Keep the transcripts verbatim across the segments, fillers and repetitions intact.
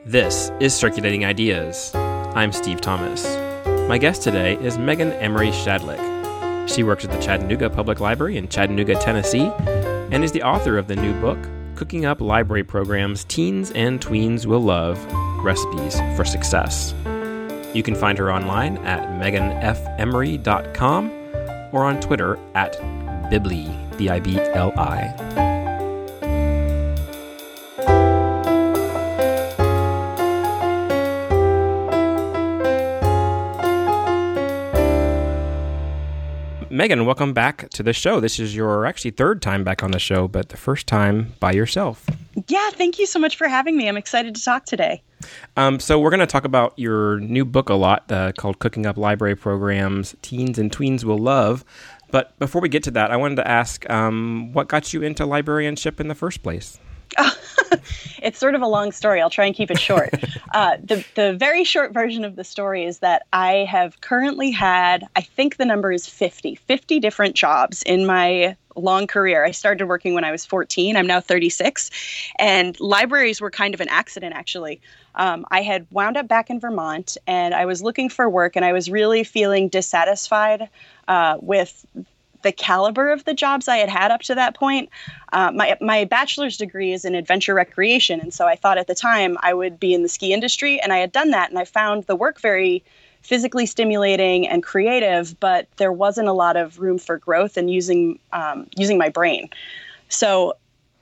This is Circulating Ideas. I'm Steve Thomas. My guest today is Megan Emery Shadlick. She works at the Chattanooga Public Library in Chattanooga, Tennessee, and is the author of the new book, Cooking Up Library Programs Teens and Tweens Will Love, Recipes for Success. You can find her online at megan f emery dot com or on Twitter at Bibli, B I B L I. Megan, welcome back to the show. This is your actually third time back on the show, but the first time by yourself. Yeah, thank you so much for having me. I'm excited to talk today. Um, so we're going to talk about your new book a lot uh, called Cooking Up Library Programs Teens and Tweens Will Love. But before we get to that, I wanted to ask, um, what got you into librarianship in the first place? Oh, it's sort of a long story. I'll try and keep it short. uh, the, the very short version of the story is that I have currently had, I think the number is fifty, fifty different jobs in my long career. I started working when I was fourteen. I'm now thirty-six. And libraries were kind of an accident, actually. Um, I had wound up back in Vermont, and I was looking for work, and I was really feeling dissatisfied uh, with the caliber of the jobs I had had up to that point. Uh, my my bachelor's degree is in adventure recreation, and so I thought at the time I would be in the ski industry, and I had done that, and I found the work very physically stimulating and creative, but there wasn't a lot of room for growth and using um, using my brain. So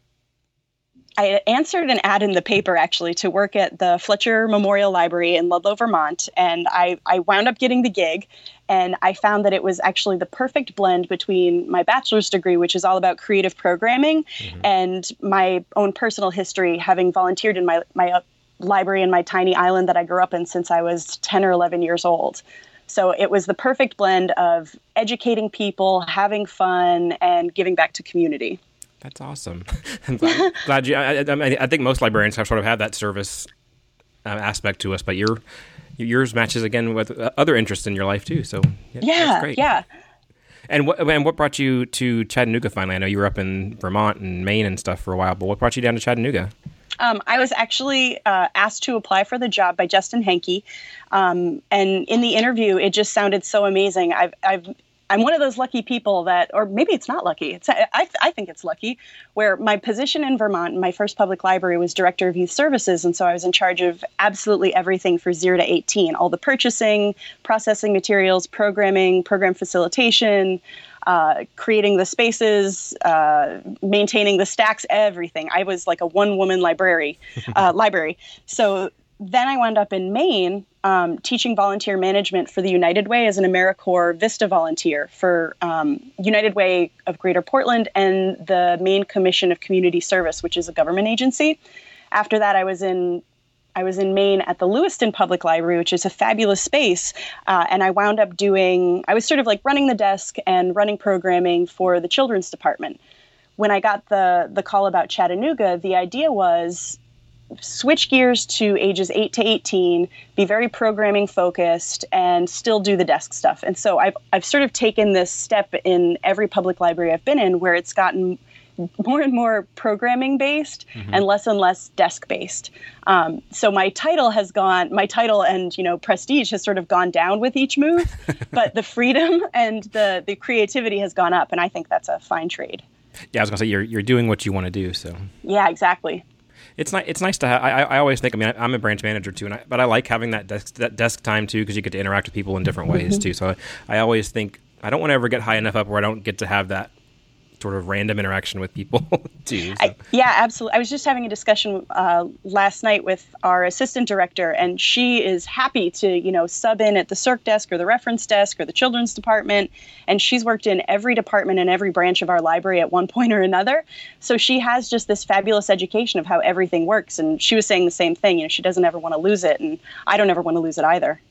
I answered an ad in the paper, actually, to work at the Fletcher Memorial Library in Ludlow, Vermont, and I, I wound up getting the gig, and I found that it was actually the perfect blend between my bachelor's degree, which is all about creative programming, mm-hmm. and my own personal history, having volunteered in my, my uh, library in my tiny island that I grew up in since I was ten or eleven years old. So it was the perfect blend of educating people, having fun, and giving back to community. That's awesome. I'm glad, glad you. I, I, I think most librarians have sort of have that service uh, aspect to us, but your yours matches again with other interests in your life too. So yeah, yeah, that's great. yeah. And what and what brought you to Chattanooga finally? I know you were up in Vermont and Maine and stuff for a while, but what brought you down to Chattanooga? Um, I was actually uh, asked to apply for the job by Justin Henke, um, and in the interview, it just sounded so amazing. I've I've I'm one of those lucky people that, or maybe it's not lucky. It's I, I think it's lucky, where my position in Vermont, my first public library, was Director of Youth Services. And so I was in charge of absolutely everything for zero to eighteen, all the purchasing, processing materials, programming, program facilitation, uh, creating the spaces, uh, maintaining the stacks, everything. I was like a one-woman library, uh, library. So then I wound up in Maine, um, teaching volunteer management for the United Way as an AmeriCorps Vista volunteer for um, United Way of Greater Portland and the Maine Commission of Community Service, which is a government agency. After that, I was in I was in Maine at the Lewiston Public Library, which is a fabulous space, uh, and I wound up doing, I was sort of like running the desk and running programming for the children's department. When I got the the call about Chattanooga, the idea was switch gears to ages eight to eighteen, be very programming focused, and still do the desk stuff. And so I've I've sort of taken this step in every public library I've been in where it's gotten more and more programming based, mm-hmm. and less and less desk based. Um, so my title has gone, my title and, you know, prestige has sort of gone down with each move, but the freedom and the, the creativity has gone up. And I think that's a fine trade. Yeah, I was gonna say you're you're doing what you want to do. So yeah, exactly. It's nice. It's nice to have. I, I always think. I mean, I'm a branch manager too, and I, but I like having that desk that desk time too because you get to interact with people in different ways mm-hmm. too. So I, I always think I don't want to ever get high enough up where I don't get to have that sort of random interaction with people too. So. I, yeah, absolutely. I was just having a discussion uh, last night with our assistant director, and she is happy to, you know, sub in at the circ desk or the reference desk or the children's department. And she's worked in every department and every branch of our library at one point or another. So she has just this fabulous education of how everything works. And she was saying the same thing. You know, she doesn't ever want to lose it, and I don't ever want to lose it either.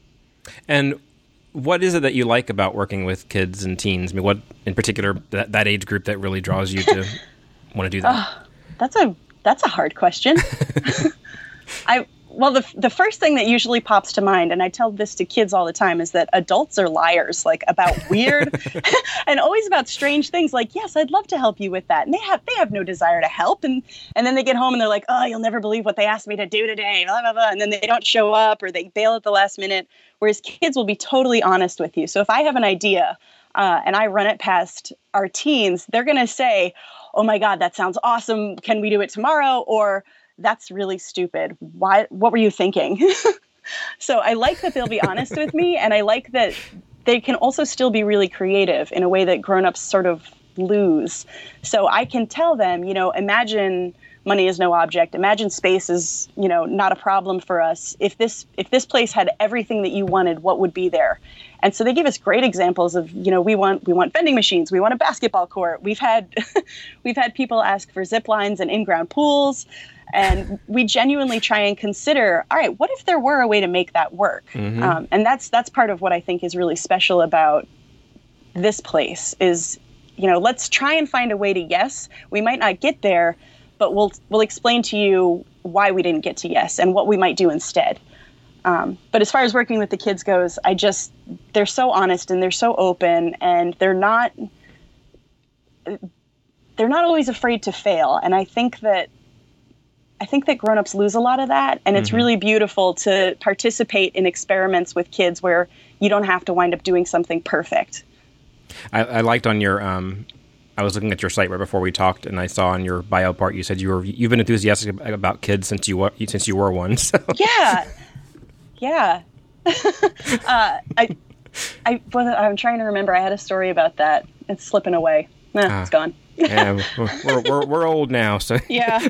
And what is it that you like about working with kids and teens? I mean, what in particular that, that age group that really draws you to want to do that? Oh, that's a that's a hard question. I Well, the the first thing that usually pops to mind, and I tell this to kids all the time, is that adults are liars, like about weird and always about strange things. Like, yes, I'd love to help you with that, and they have they have no desire to help, and and then they get home and they're like, oh, you'll never believe what they asked me to do today, blah blah blah, and then they don't show up or they bail at the last minute. Whereas kids will be totally honest with you. So if I have an idea uh, and I run it past our teens, they're going to say, oh my God, that sounds awesome. Can we do it tomorrow? Or that's really stupid. Why? What were you thinking? So I like that they'll be honest with me, and I like that they can also still be really creative in a way that grown-ups sort of lose. So I can tell them, you know, imagine money is no object. Imagine space is, you know, not a problem for us. If this if this place had everything that you wanted, what would be there? And so they give us great examples of, you know, we want we want vending machines, we want a basketball court. We've had we've had people ask for zip lines and in-ground pools. And we genuinely try and consider, all right, what if there were a way to make that work? Mm-hmm. Um, and that's that's part of what I think is really special about this place is, you know, let's try and find a way to yes. We might not get there, but we'll we'll explain to you why we didn't get to yes and what we might do instead. Um, but as far as working with the kids goes, I just, they're so honest and they're so open, and they're not, they're not always afraid to fail. And I think that I think that grown-ups lose a lot of that, and it's mm-hmm. really beautiful to participate in experiments with kids where you don't have to wind up doing something perfect. I, I liked on your, um, I was looking at your site right before we talked, and I saw on your bio part you said you were you've been enthusiastic about kids since you were since you were one. So. Yeah, yeah. uh, I, I, I'm trying to remember. I had a story about that. It's slipping away. Eh, ah. It's gone. Yeah, we're, we're we're old now, so yeah.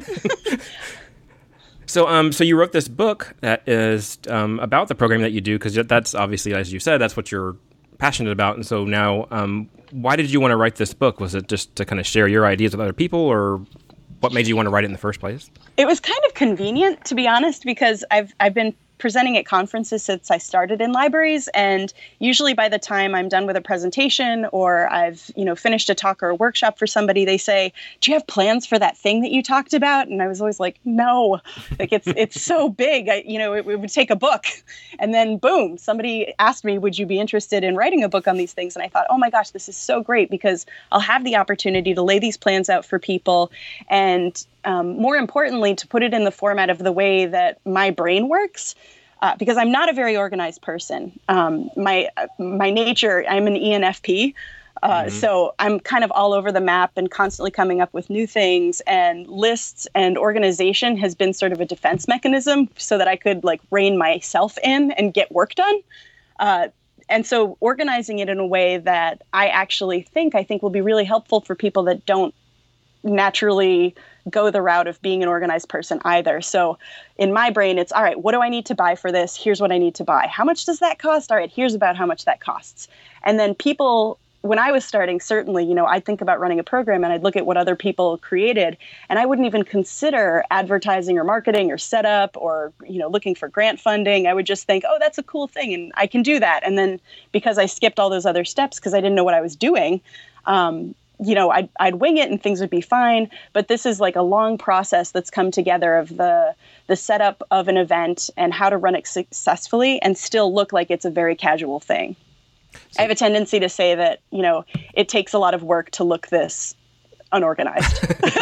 So, um, so you wrote this book that is um, about the program that you do, because that's obviously, as you said, that's what you're passionate about. And so now, um, why did you want to write this book? Was it just to kind of share your ideas with other people, or what made you want to write it in the first place? It was kind of convenient, to be honest, because I've I've been presenting at conferences since I started in libraries, and usually by the time I'm done with a presentation or I've, you know, finished a talk or a workshop for somebody, they say, "Do you have plans for that thing that you talked about?" And I was always like, "No, like it's it's so big, I, you know, it, it would take a book." And then boom, somebody asked me, "Would you be interested in writing a book on these things?" And I thought, "Oh my gosh, this is so great because I'll have the opportunity to lay these plans out for people, and um, more importantly, to put it in the format of the way that my brain works." Uh, because I'm not a very organized person. Um, my my nature, I'm an E N F P, uh, mm-hmm. so I'm kind of all over the map and constantly coming up with new things. And lists and organization has been sort of a defense mechanism so that I could like rein myself in and get work done. Uh, and so organizing it in a way that I actually think I think will be really helpful for people that don't naturally go the route of being an organized person either. So in my brain, it's all right, what do I need to buy for this? Here's what I need to buy. How much does that cost? All right, here's about how much that costs. And then people, when I was starting, certainly, you know, I'd think about running a program and I'd look at what other people created, and I wouldn't even consider advertising or marketing or setup or, you know, looking for grant funding. I would just think, oh, that's a cool thing and I can do that. And then because I skipped all those other steps because I didn't know what I was doing, um, you know, I'd, I'd wing it and things would be fine. But this is like a long process that's come together of the the setup of an event and how to run it successfully and still look like it's a very casual thing. So, I have a tendency to say that, you know, it takes a lot of work to look this unorganized.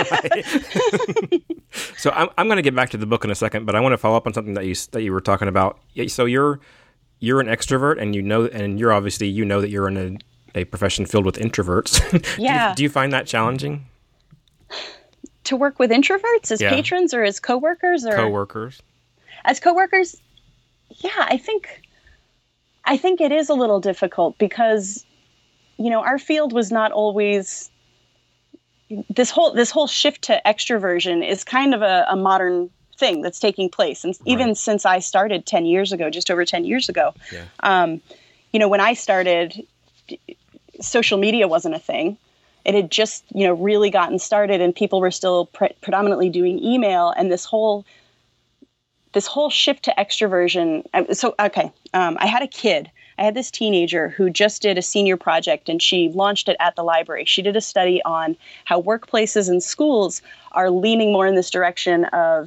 So I'm I'm going to get back to the book in a second, but I want to follow up on something that you that you were talking about. So you're you're an extrovert, and you know, and you're obviously you know that you're in a a profession filled with introverts. Yeah. do, you, do you find that challenging? To work with introverts as yeah. patrons or as coworkers? Or coworkers. As coworkers, yeah, I think I think it is a little difficult because, you know, our field was not always this whole this whole shift to extroversion is kind of a, a modern thing that's taking place, and right. even since I started ten years ago, just over ten years ago. Yeah. Um, you know, when I started, social media wasn't a thing. It had just, you know, really gotten started, and people were still pre- predominantly doing email. And this whole, this whole shift to extroversion. So, okay, um, I had a kid. I had this teenager who just did a senior project, and she launched it at the library. She did a study on how workplaces and schools are leaning more in this direction of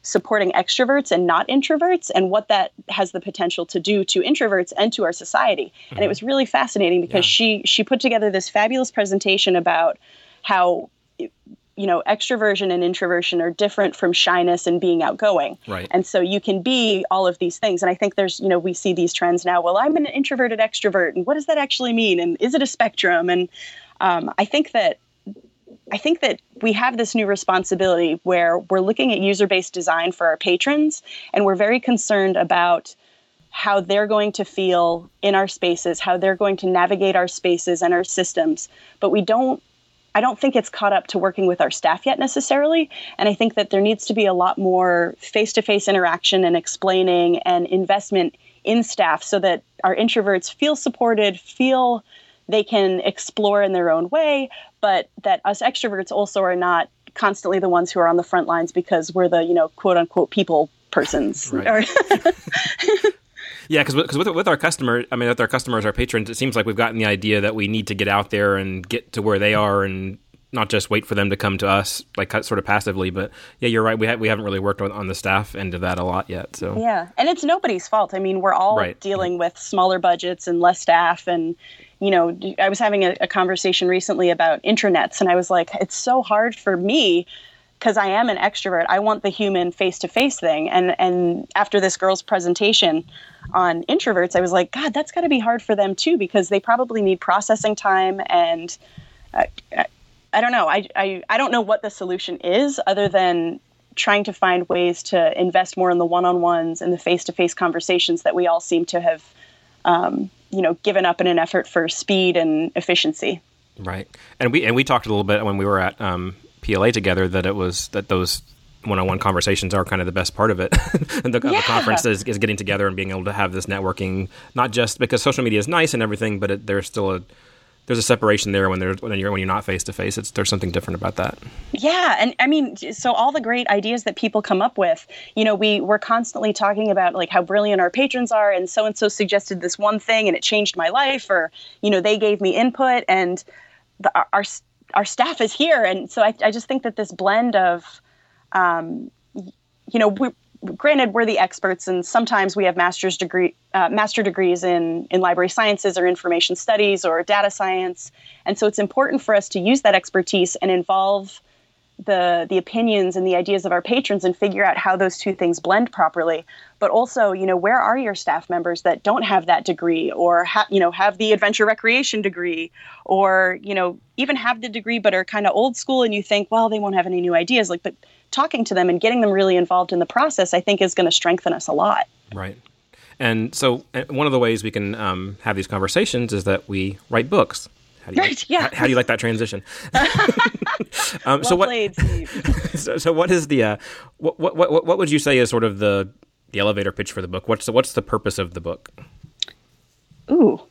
supporting extroverts and not introverts, and what that has the potential to do to introverts and to our society. Mm-hmm. And it was really fascinating because yeah. she she put together this fabulous presentation about how, you know, extroversion and introversion are different from shyness and being outgoing. Right. And so you can be all of these things. And I think there's, you know, we see these trends now. Well, I'm an introverted extrovert, and what does that actually mean? And is it a spectrum? And um, I think that I think that we have this new responsibility where we're looking at user-based design for our patrons, and we're very concerned about how they're going to feel in our spaces, how they're going to navigate our spaces and our systems. But we don't, I don't think it's caught up to working with our staff yet necessarily. And I think that there needs to be a lot more face-to-face interaction and explaining and investment in staff so that our introverts feel supported, feel they can explore in their own way, but that us extroverts also are not constantly the ones who are on the front lines because we're the, you know, quote unquote people persons. Right. Yeah, because with, with our customer, I mean, with our customers, our patrons, it seems like we've gotten the idea that we need to get out there and get to where they are and not just wait for them to come to us, like sort of passively. But yeah, you're right. We ha- we haven't really worked on, on the staff end of that a lot yet. So yeah, and it's nobody's fault. I mean, we're all right. dealing with smaller budgets and less staff. And, you know, I was having a, a conversation recently about intranets, and I was like, it's so hard for me because I am an extrovert. I want the human face-to-face thing. And and after this girl's presentation on introverts, I was like, God, that's got to be hard for them too, because they probably need processing time. And uh, I, I don't know. I, I, I don't know what the solution is other than trying to find ways to invest more in the one-on-ones and the face-to-face conversations that we all seem to have, um, you know, given up in an effort for speed and efficiency. Right. And we and we talked a little bit when we were at um, P L A together that it was that those one-on-one conversations are kind of the best part of it. And the, yeah. the conference is, is getting together and being able to have this networking, not just because social media is nice and everything, but it, there's still a there's a separation there when there's when you're when you're not face to face. It's there's something different about that. Yeah, and I mean, so all the great ideas that people come up with, you know, we we're constantly talking about like how brilliant our patrons are, and so and so suggested this one thing and it changed my life, or you know, they gave me input, and the, our our staff is here, and so I I just think that this blend of, um, you know, we. Granted, we're the experts, and sometimes we have master's degree, uh, master degrees in, in library sciences or information studies or data science. And so it's important for us to use that expertise and involve the the opinions and the ideas of our patrons and figure out how those two things blend properly. But also, you know, where are your staff members that don't have that degree or, ha- you know, have the adventure recreation degree or, you know, even have the degree but are kind of old school and you think, well, they won't have any new ideas. Like, but talking to them and getting them really involved in the process, I think is going to strengthen us a lot. Right. And so one of the ways we can um, have these conversations is that we write books. How do you, right, like, yeah. how, how do you like that transition? um, well so what, played, Steve. so, so what is the, uh, what, what, what, what would you say is sort of the, the elevator pitch for the book? What's the, what's the purpose of the book? Ooh.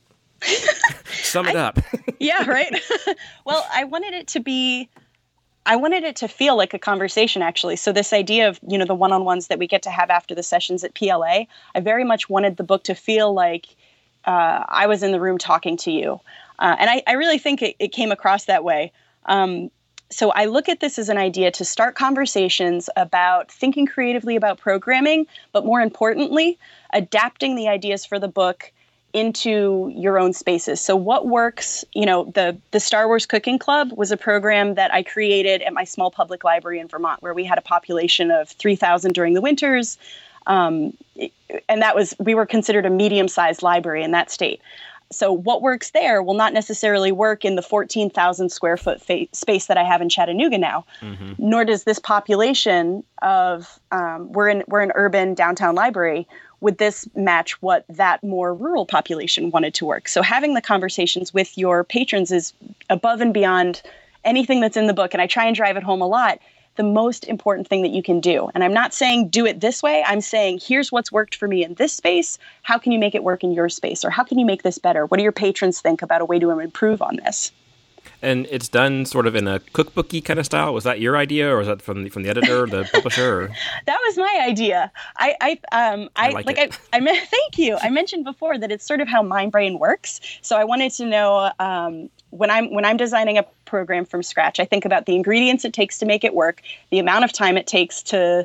Sum it I, up. Yeah, right. Well, I wanted it to be, I wanted it to feel like a conversation, actually. So this idea of, you know, the one-on-ones that we get to have after the sessions at P L A, I very much wanted the book to feel like uh, I was in the room talking to you. Uh, and I, I really think it, it came across that way. Um, so I look at this as an idea to start conversations about thinking creatively about programming, but more importantly, adapting the ideas for the book into your own spaces. So what works, you know, the, the Star Wars Cooking Club was a program that I created at my small public library in Vermont, where we had a population of three thousand during the winters. Um, and that was, we were considered a medium-sized library in that state. So what works there will not necessarily work in the fourteen thousand square foot fa- space that I have in Chattanooga now, mm-hmm. nor does this population of, um, we're in, we're an urban downtown library. Would this match what that more rural population wanted to work? So having the conversations with your patrons is above and beyond anything that's in the book. And I try and drive it home a lot. The most important thing that you can do. And I'm not saying do it this way. I'm saying here's what's worked for me in this space. How can you make it work in your space? Or how can you make this better? What do your patrons think about a way to improve on this? And it's done sort of in a cookbooky kind of style. Was that your idea, or was that from the, from the editor, or the publisher? Or? That was my idea. I, I, um, I, I like, like it. I, I meant, thank you. I mentioned before that it's sort of how my brain works. So I wanted to know um, when I'm when I'm designing a program from scratch, I think about the ingredients it takes to make it work, the amount of time it takes to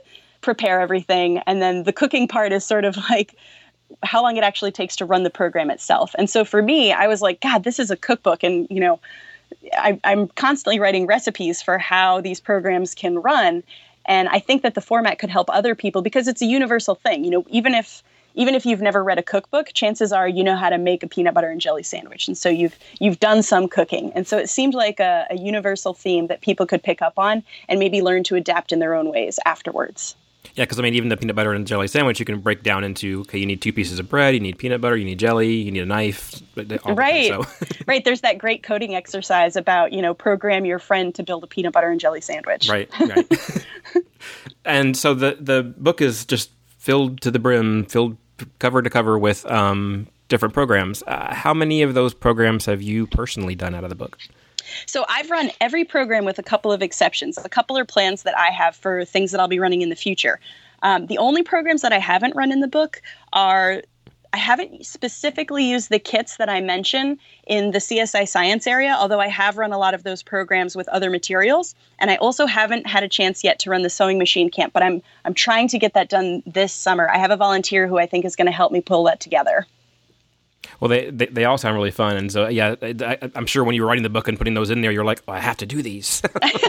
prepare everything. And then the cooking part is sort of like how long it actually takes to run the program itself. And so for me, I was like, God, this is a cookbook. And, you know, I, I'm constantly writing recipes for how these programs can run. And I think that the format could help other people because it's a universal thing. You know, even if even if you've never read a cookbook, chances are you know how to make a peanut butter and jelly sandwich. And so you've you've done some cooking. And so it seemed like a, a universal theme that people could pick up on and maybe learn to adapt in their own ways afterwards. Yeah, because I mean, even the peanut butter and jelly sandwich, you can break down into, okay, you need two pieces of bread, you need peanut butter, you need jelly, you need a knife. Right, so. Right. There's that great coding exercise about, you know, program your friend to build a peanut butter and jelly sandwich. Right, right. And so the, the book is just filled to the brim, filled cover to cover with um, different programs. Uh, how many of those programs have you personally done out of the book? So I've run every program with a couple of exceptions. A couple are plans that I have for things that I'll be running in the future. Um, the only programs that I haven't run in the book are, I haven't specifically used the kits that I mention in the C S I science area, although I have run a lot of those programs with other materials. And I also haven't had a chance yet to run the sewing machine camp, but I'm I'm trying to get that done this summer. I have a volunteer who I think is going to help me pull that together. Well, they, they they all sound really fun. And so, yeah, I, I'm sure when you were writing the book and putting those in there, you're like, oh, I have to do these.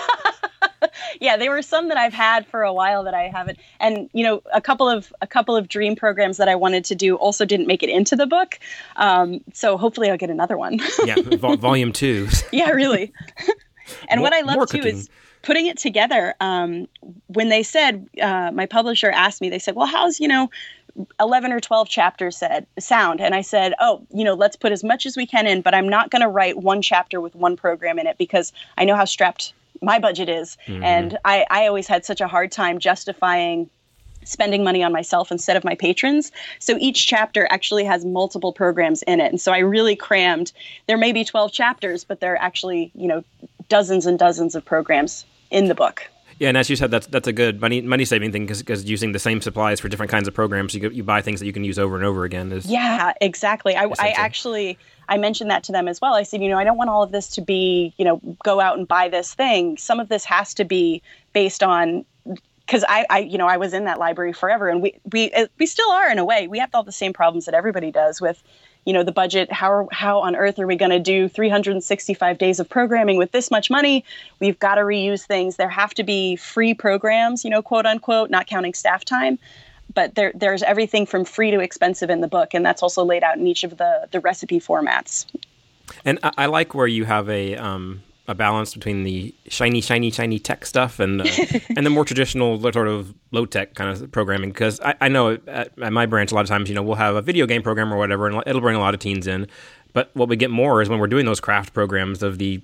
Yeah, they were some that I've had for a while that I haven't. And, you know, a couple of a couple of dream programs that I wanted to do also didn't make it into the book. Um, so hopefully I'll get another one. Yeah, vol- volume two. Yeah, really. And more, what I love, too, cooking. is putting it together. Um, when they said, uh, my publisher asked me, they said, well, how's, you know, eleven or twelve chapters said sound? And I said, oh, you know, let's put as much as we can in, but I'm not going to write one chapter with one program in it because I know how strapped my budget is. Mm-hmm. And I, I always had such a hard time justifying spending money on myself instead of my patrons. So each chapter actually has multiple programs in it. And so I really crammed, there may be twelve chapters, but there are actually, you know, dozens and dozens of programs in the book. Yeah, and as you said, that's that's a good money money saving thing because using the same supplies for different kinds of programs, you you buy things that you can use over and over again. Is yeah, exactly. I, I actually I mentioned that to them as well. I said, you know, I don't want all of this to be, you know, go out and buy this thing. Some of this has to be based on, because I, I, you know, I was in that library forever, and we we we still are in a way. We have all the same problems that everybody does with, you know, the budget. How how on earth are we going to do three hundred sixty-five days of programming with this much money? We've got to reuse things. There have to be free programs, you know, quote unquote, not counting staff time. But there there's everything from free to expensive in the book, and that's also laid out in each of the the recipe formats. And I, I like where you have a um, a balance between the shiny, shiny, shiny tech stuff and uh, and the more traditional sort of low tech kind of programming. Because I, I know at, at my branch, a lot of times, you know, we'll have a video game program or whatever, and it'll bring a lot of teens in. But what we get more is when we're doing those craft programs of the,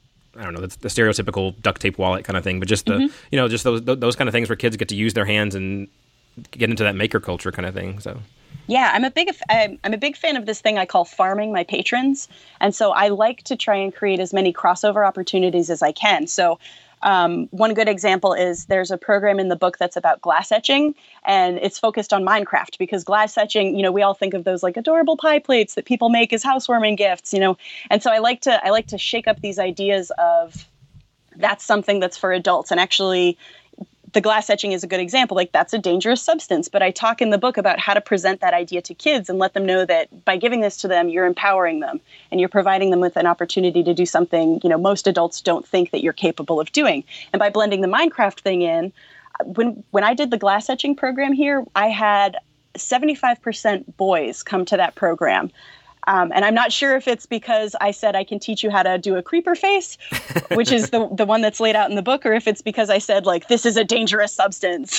I don't know, the, the stereotypical duct tape wallet kind of thing, but just the, mm-hmm. you know, just those those kind of things where kids get to use their hands and get into that maker culture kind of thing. So. Yeah, I'm a big I'm a big fan of this thing I call farming my patrons, and so I like to try and create as many crossover opportunities as I can. So. Um, one good example is there's a program in the book that's about glass etching, and it's focused on Minecraft because glass etching, you know, we all think of those like adorable pie plates that people make as housewarming gifts, you know, and so I like to I like to shake up these ideas of that's something that's for adults, and actually the glass etching is a good example. Like that's a dangerous substance, but I talk in the book about how to present that idea to kids and let them know that by giving this to them, you're empowering them and you're providing them with an opportunity to do something, you know, most adults don't think that you're capable of doing. And by blending the Minecraft thing in, when, when I did the glass etching program here, I had seventy-five percent boys come to that program. Um, and I'm not sure if it's because I said I can teach you how to do a creeper face, which is the the one that's laid out in the book, or if it's because I said, like, this is a dangerous substance.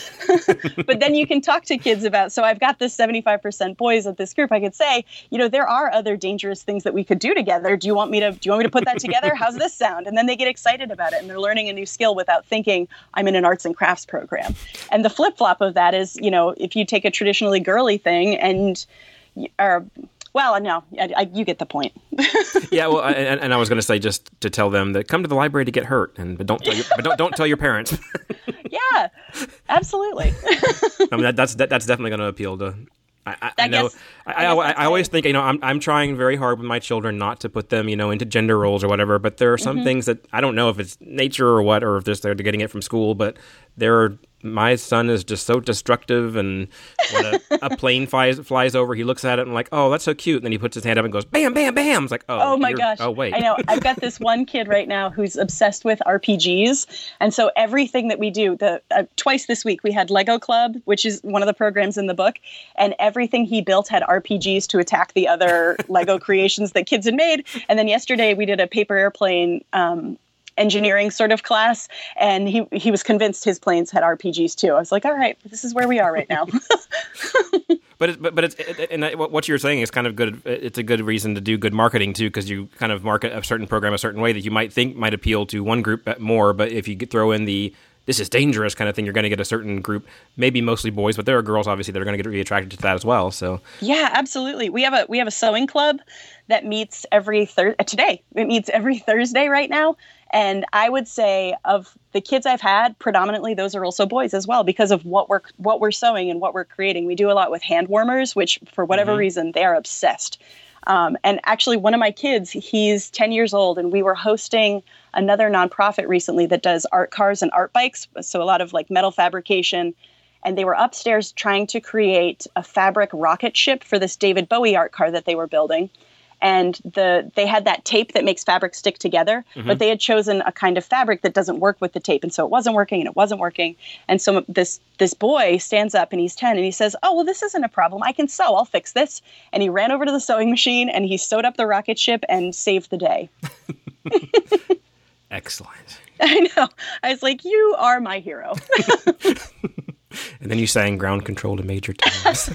But then you can talk to kids about, so I've got this seventy-five percent boys at this group. I could say, you know, there are other dangerous things that we could do together. Do you want me to, do you want me to put that together? How's this sound? And then they get excited about it and they're learning a new skill without thinking I'm in an arts and crafts program. And the flip flop of that is, you know, if you take a traditionally girly thing and, or, Well, no, I, I, you get the point. Yeah, well, I, and, and I was going to say just to tell them that come to the library to get hurt, and but don't tell your, but don't don't tell your parents. Yeah, absolutely. I mean, that, that's that, that's definitely going to appeal to. I, I, I know. Guess, I, I, I, I always think, you know, I'm I'm trying very hard with my children not to put them, you know, into gender roles or whatever. But there are some mm-hmm. things that I don't know if it's nature or what, or if just they're getting it from school. But there are my son is just so destructive, and when a, a plane flies flies over, he looks at it and like, oh, that's so cute. And then he puts his hand up and goes, bam, bam, bam. It's like, oh, oh my gosh. Oh, wait. I know. I've got this one kid right now who's obsessed with R P Gs. And so everything that we do, the uh, twice this week, we had Lego Club, which is one of the programs in the book. And everything he built had R P Gs to attack the other Lego creations that kids had made. And then yesterday we did a paper airplane um, engineering sort of class, and he he was convinced his planes had R P Gs too. I was like, all right, this is where we are right now. But it, but but it's it, and what you're saying is kind of good. It's a good reason to do good marketing too, because you kind of market a certain program a certain way that you might think might appeal to one group more. But if you throw in the this is dangerous kind of thing, you're going to get a certain group, maybe mostly boys, but there are girls obviously that are going to get really attracted to that as well. So yeah, absolutely. We have a we have a sewing club that meets every Thursday. Today it meets every Thursday right now. And I would say of the kids I've had, predominantly those are also boys as well, because of what we're what we're sewing and what we're creating. We do a lot with hand warmers, which for whatever mm-hmm. reason, they are obsessed. Um, and actually, one of my kids, he's ten years old, and we were hosting another nonprofit recently that does art cars and art bikes. So a lot of like metal fabrication. And they were upstairs trying to create a fabric rocket ship for this David Bowie art car that they were building. And the they had that tape that makes fabric stick together, mm-hmm. but they had chosen a kind of fabric that doesn't work with the tape. And so it wasn't working and it wasn't working. And so this this boy stands up and he's ten and he says, oh, well, this isn't a problem. I can sew. I'll fix this. And he ran over to the sewing machine and he sewed up the rocket ship and saved the day. Excellent. I know. I was like, you are my hero. And then you sang Ground Control to Major Tom.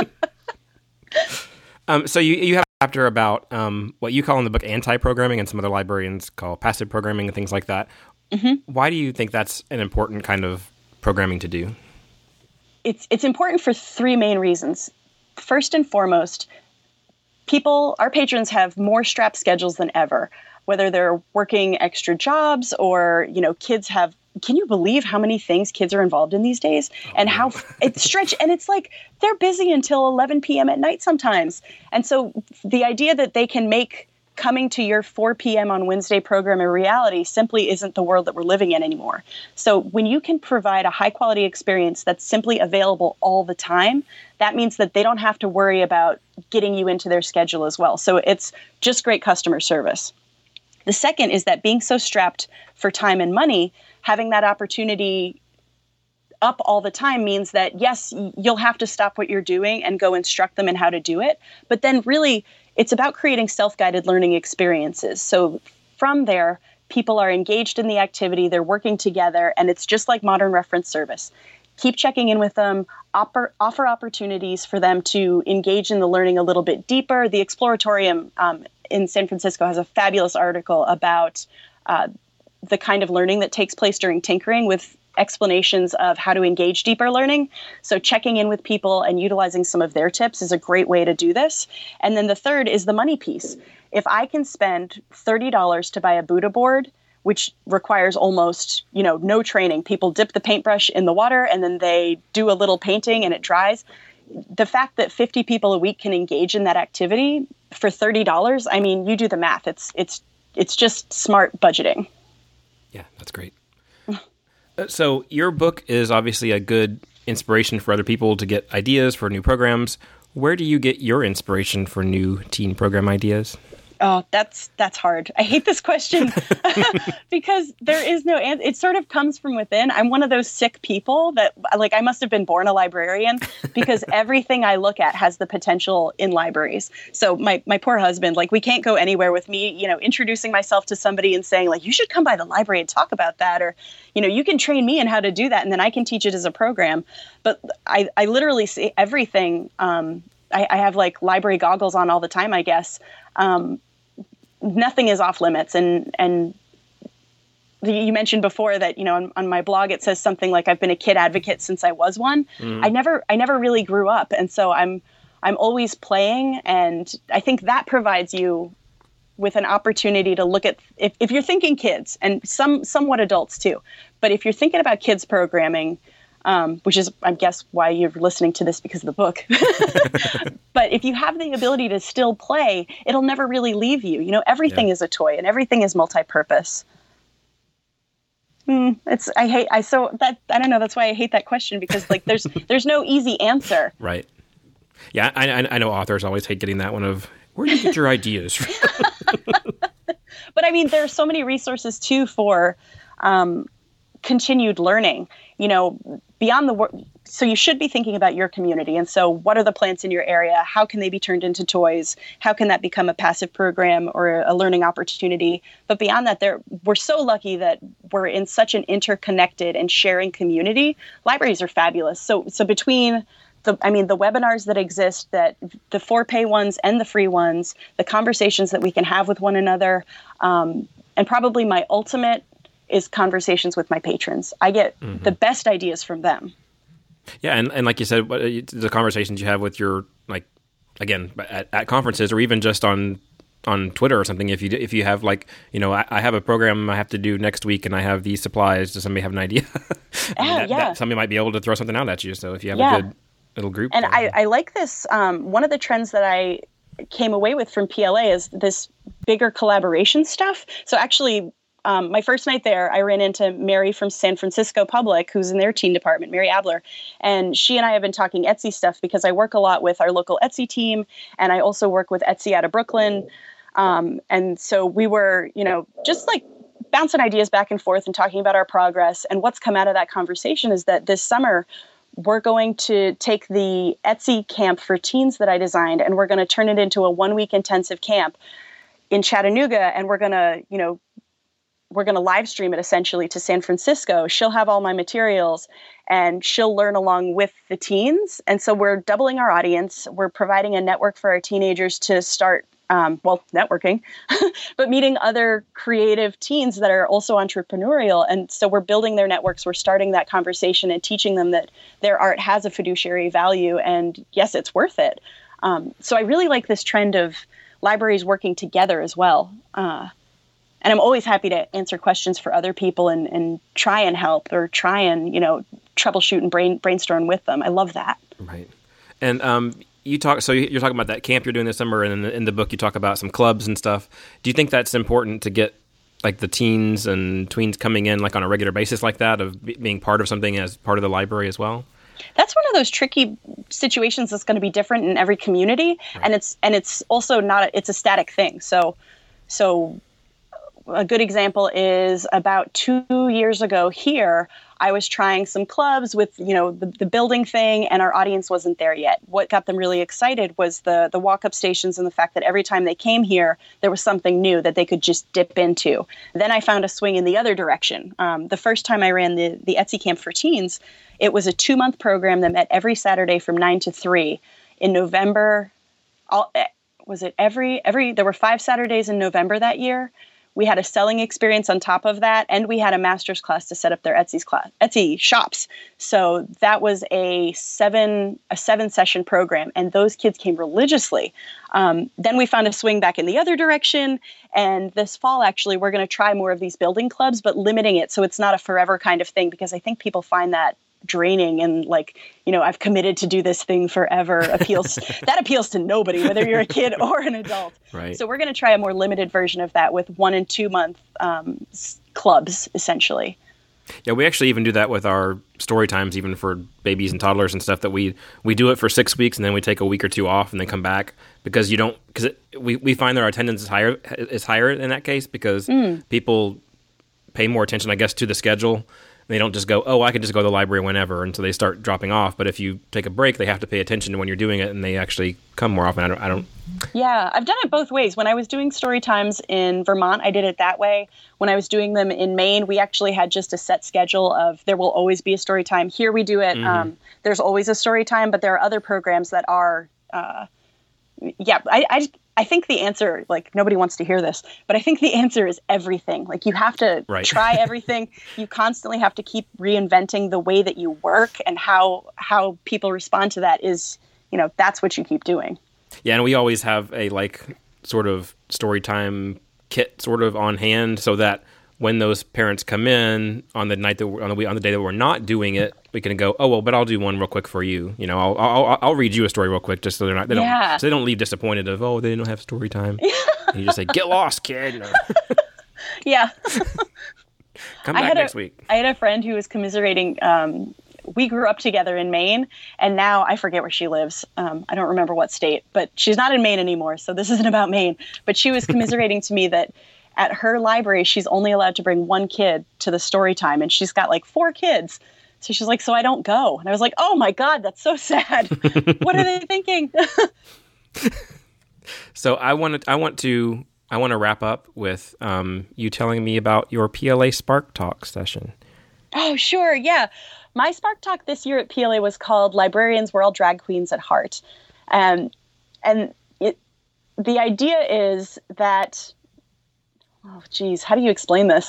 um, so you you have chapter about um, what you call in the book anti-programming, and some other librarians call passive programming and things like that. Mm-hmm. Why do you think that's an important kind of programming to do? It's it's important for three main reasons. First and foremost, people, our patrons have more strapped schedules than ever, whether they're working extra jobs or, you know, kids have. Can you believe how many things kids are involved in these days, and how it's stretched? And it's like they're busy until eleven p.m. at night sometimes. And so the idea that they can make coming to your four p.m. on Wednesday program a reality simply isn't the world that we're living in anymore. So when you can provide a high quality experience that's simply available all the time, that means that they don't have to worry about getting you into their schedule as well. So it's just great customer service. The second is that being so strapped for time and money, having that opportunity up all the time means that, yes, you'll have to stop what you're doing and go instruct them in how to do it. But then really, it's about creating self-guided learning experiences. So from there, people are engaged in the activity, they're working together, and it's just like modern reference service. Keep checking in with them, offer, offer opportunities for them to engage in the learning a little bit deeper. The Exploratorium um, in San Francisco has a fabulous article about uh, the kind of learning that takes place during tinkering, with explanations of how to engage deeper learning. So checking in with people and utilizing some of their tips is a great way to do this. And then the third is the money piece. If I can spend thirty dollars to buy a Buddha board, which requires almost, you know, no training. People dip the paintbrush in the water and then they do a little painting and it dries. The fact that fifty people a week can engage in that activity for thirty dollars, I mean, you do the math. It's it's it's just smart budgeting. Yeah, that's great. So your book is obviously a good inspiration for other people to get ideas for new programs. Where do you get your inspiration for new teen program ideas? Oh, that's that's hard. I hate this question because there is no answer. It sort of comes from within. I'm one of those sick people that, like, I must have been born a librarian because everything I look at has the potential in libraries. So my, my poor husband, like, we can't go anywhere with me, you know, introducing myself to somebody and saying, like, you should come by the library and talk about that. Or, you know, you can train me in how to do that and then I can teach it as a program. But I, I literally see everything. Um, I, I have, like, library goggles on all the time, I guess. Um, nothing is off limits. And, and the, you mentioned before that, you know, on, on my blog, it says something like, I've been a kid advocate since I was one. Mm. I never, I never really grew up. And so I'm, I'm always playing. And I think that provides you with an opportunity to look at, if, if you're thinking kids and some, somewhat adults too, but if you're thinking about kids programming, Um, which is, I guess, why you're listening to this, because of the book. But if you have the ability to still play, it'll never really leave you. You know, everything yeah. is a toy and everything is multi-purpose. Mm, it's I hate I so that I don't know. That's why I hate that question, because like there's there's no easy answer. Right. Yeah, I, I I know authors always hate getting that one of where do you get your ideas from? But I mean, there are so many resources too for um, continued learning. You know, beyond the work. So you should be thinking about your community. And so what are the plants in your area? How can they be turned into toys? How can that become a passive program or a learning opportunity? But beyond that, there we're so lucky that we're in such an interconnected and sharing community. Libraries are fabulous. So so between the, I mean, the webinars that exist, that the for-pay ones and the free ones, the conversations that we can have with one another, um, and probably my ultimate is conversations with my patrons. I get mm-hmm. the best ideas from them. Yeah, and, and like you said, the conversations you have with your, like, again, at, at conferences or even just on on Twitter or something, if you if you have, like, you know, I, I have a program I have to do next week and I have these supplies, does somebody have an idea? I mean, yeah, that, yeah. That, somebody might be able to throw something out at you, so if you have yeah. a good little group. And I, I like this. Um, one of the trends that I came away with from P L A is this bigger collaboration stuff. So actually, Um, my first night there, I ran into Mary from San Francisco Public, who's in their teen department, Mary Abler. And she and I have been talking Etsy stuff because I work a lot with our local Etsy team. And I also work with Etsy out of Brooklyn. Um, and so we were, you know, just like bouncing ideas back and forth and talking about our progress. And what's come out of that conversation is that this summer, we're going to take the Etsy camp for teens that I designed, and we're going to turn it into a one-week intensive camp in Chattanooga. And we're going to, you know, we're going to live stream it essentially to San Francisco. She'll have all my materials and she'll learn along with the teens. And so we're doubling our audience. We're providing a network for our teenagers to start, um, well, networking, but meeting other creative teens that are also entrepreneurial. And so we're building their networks. We're starting that conversation and teaching them that their art has a fiduciary value. And yes, it's worth it. Um, so I really like this trend of libraries working together as well. Uh, And I'm always happy to answer questions for other people and, and try and help or try and, you know, troubleshoot and brain, brainstorm with them. I love that. Right. And um, you talk, so you're talking about that camp you're doing this summer, and in the, in the book you talk about some clubs and stuff. Do you think that's important to get like the teens and tweens coming in like on a regular basis like that, of b- being part of something as part of the library as well? That's one of those tricky situations that's going to be different in every community. Right. And it's, and it's also not, a, it's a static thing. So, so a good example is about two years ago here, I was trying some clubs with, you know, the, the building thing, and our audience wasn't there yet. What got them really excited was the the walk-up stations and the fact that every time they came here, there was something new that they could just dip into. Then I found a swing in the other direction. Um, the first time I ran the, the Etsy Camp for Teens, it was a two-month program that met every Saturday from nine to three. In November, all, was it every, every, there were five Saturdays in November that year. We had a selling experience on top of that, and we had a master's class to set up their Etsy's class, Etsy shops. So that was a seven a seven session program, and those kids came religiously. Um, then we found a swing back in the other direction, and this fall, actually, we're going to try more of these building clubs, but limiting it so it's not a forever kind of thing, because I think people find that draining and like, you know, I've committed to do this thing forever appeals. That appeals to nobody, whether you're a kid or an adult. Right. So we're going to try a more limited version of that with one and two month um, clubs, essentially. Yeah, we actually even do that with our story times, even for babies and toddlers and stuff, that we, we do it for six weeks and then we take a week or two off and then come back, because you don't, because we, we find that our attendance is higher, is higher in that case, because mm. people pay more attention, I guess, to the schedule. They don't just go, oh, I can just go to the library whenever, and so they start dropping off. But if you take a break, they have to pay attention to when you're doing it, and they actually come more often. I don't. I don't... Yeah, I've done it both ways. When I was doing story times in Vermont, I did it that way. When I was doing them in Maine, we actually had just a set schedule of there will always be a story time. Here we do it. Mm-hmm. Um, there's always a story time, but there are other programs that are. Uh, yeah, I. I I think the answer, like, nobody wants to hear this, but I think the answer is everything. Like, you have to right. try everything. You constantly have to keep reinventing the way that you work, and how how people respond to that is, you know, that's what you keep doing. Yeah, and we always have a, like, sort of story time kit sort of on hand, so that when those parents come in on the night that we're, on the on the day that we're not doing it, we can go, oh well, but I'll do one real quick for you. You know, I'll I'll, I'll read you a story real quick, just so they're not they yeah. don't so they don't leave disappointed of, oh, they don't have story time. And you just say, get lost, kid. Yeah. Come back next a, week. I had a friend who was commiserating. Um, we grew up together in Maine, and now I forget where she lives. Um, I don't remember what state, but she's not in Maine anymore, so this isn't about Maine. But she was commiserating to me that at her library, she's only allowed to bring one kid to the story time, and she's got like four kids. So she's like, so I don't go. And I was like, oh my God, that's so sad. What are they thinking? So I want to, I want to, I want to wrap up with um, you telling me about your P L A Spark Talk session. Oh, sure. Yeah. My Spark Talk this year at P L A was called Librarians, We're All Drag Queens at Heart. Um, and it, the idea is that, oh, geez, how do you explain this?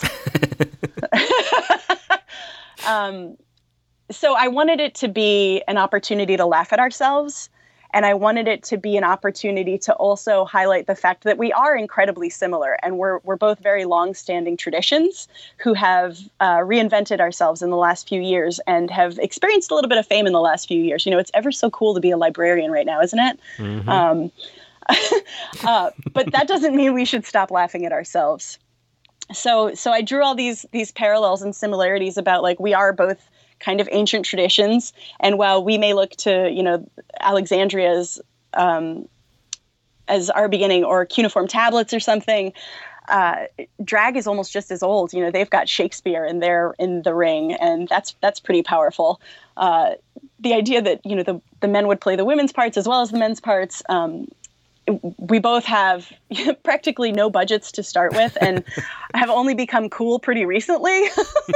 um, so I wanted it to be an opportunity to laugh at ourselves. And I wanted it to be an opportunity to also highlight the fact that we are incredibly similar, and we're we're both very long-standing traditions who have uh, reinvented ourselves in the last few years and have experienced a little bit of fame in the last few years. You know, it's ever so cool to be a librarian right now, isn't it? Mm-hmm. Um, uh, but that doesn't mean we should stop laughing at ourselves. So so I drew all these these parallels and similarities about, like, we are both kind of ancient traditions. And while we may look to, you know, Alexandria's um, as our beginning, or cuneiform tablets or something, uh, drag is almost just as old. You know, they've got Shakespeare in there in the ring, and that's that's pretty powerful. Uh, the idea that, you know, the, the men would play the women's parts as well as the men's parts. Um, we both have practically no budgets to start with, and have only become cool pretty recently.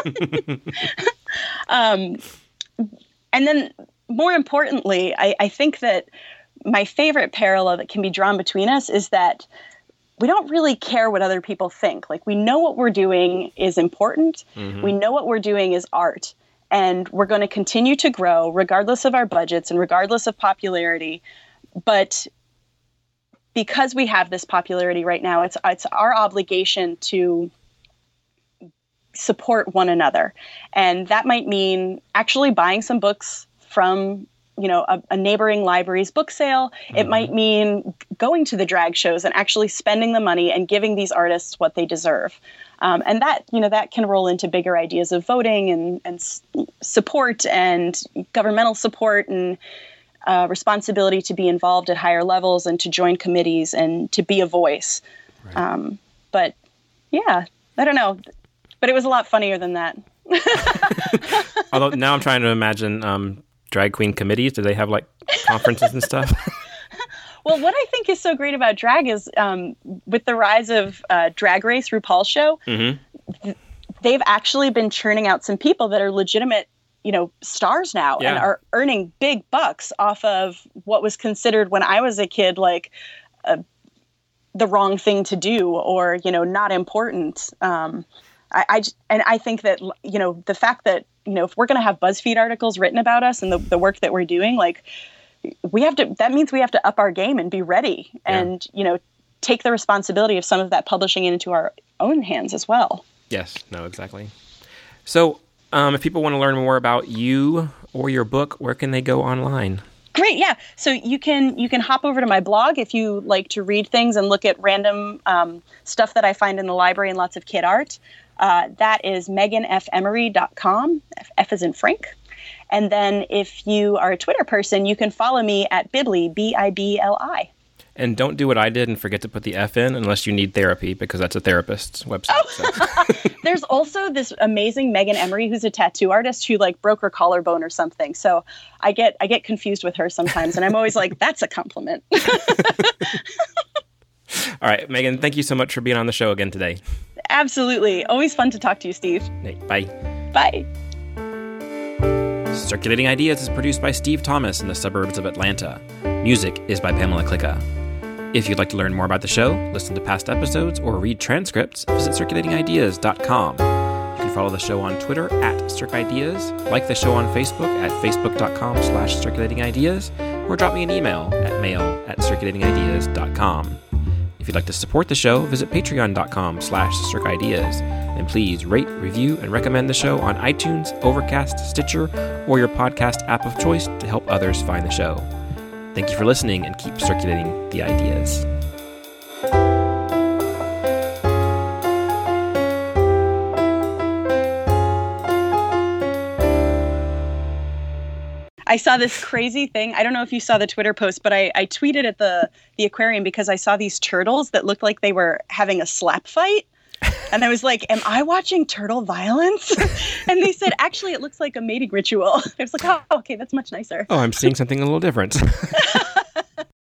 um, and then more importantly, I, I think that my favorite parallel that can be drawn between us is that we don't really care what other people think. Like, we know what we're doing is important. Mm-hmm. We know what we're doing is art, and we're going to continue to grow regardless of our budgets and regardless of popularity. But because we have this popularity right now, it's it's our obligation to support one another. And that might mean actually buying some books from, you know, a, a neighboring library's book sale. Mm-hmm. It might mean going to the drag shows and actually spending the money and giving these artists what they deserve. Um, and that, you know, that can roll into bigger ideas of voting and, and s- support and governmental support and Uh, responsibility to be involved at higher levels and to join committees and to be a voice. Right. Um, but yeah, I don't know. But it was a lot funnier than that. Although now I'm trying to imagine um, drag queen committees. Do they have like conferences and stuff? Well, what I think is so great about drag is um, with the rise of uh, Drag Race, RuPaul's show, mm-hmm. th- they've actually been churning out some people that are legitimate, you know, stars now, yeah. and are earning big bucks off of what was considered when I was a kid, like uh, the wrong thing to do, or, you know, not important. Um, I, I and I think that, you know, the fact that, you know, if we're going to have BuzzFeed articles written about us and the, the work that we're doing, like, we have to, that means we have to up our game and be ready, yeah. and, you know, take the responsibility of some of that publishing into our own hands as well. Yes, no, exactly. So, Um, if people want to learn more about you or your book, where can they go online? Great, yeah. So you can you can hop over to my blog if you like to read things and look at random um, stuff that I find in the library and lots of kid art. Uh, that is megan f emery dot com. F, F as in Frank. And then if you are a Twitter person, you can follow me at Bibli, B I B L I. And don't do what I did and forget to put the F in unless you need therapy, because that's a therapist's website. Oh. So. There's also this amazing Megan Emery, who's a tattoo artist, who like broke her collarbone or something. So I get I get confused with her sometimes, and I'm always like, that's a compliment. All right, Megan, thank you so much for being on the show again today. Absolutely. Always fun to talk to you, Steve. Hey, bye. Bye. Circulating Ideas is produced by Steve Thomas in the suburbs of Atlanta. Music is by Pamela Klicka. If you'd like to learn more about the show, listen to past episodes, or read transcripts, visit circulating ideas dot com. You can follow the show on Twitter at CircIdeas, like the show on Facebook at facebook.com slash circulatingideas, or drop me an email at mail at circulating ideas dot com. If you'd like to support the show, visit patreon.com slash circideas, and please rate, review, and recommend the show on iTunes, Overcast, Stitcher, or your podcast app of choice to help others find the show. Thank you for listening, and keep circulating the ideas. I saw this crazy thing. I don't know if you saw the Twitter post, but I, I tweeted at the, the aquarium because I saw these turtles that looked like they were having a slap fight. And I was like, am I watching turtle violence? And they said, actually, it looks like a mating ritual. I was like, oh, okay, that's much nicer. Oh, I'm seeing something a little different.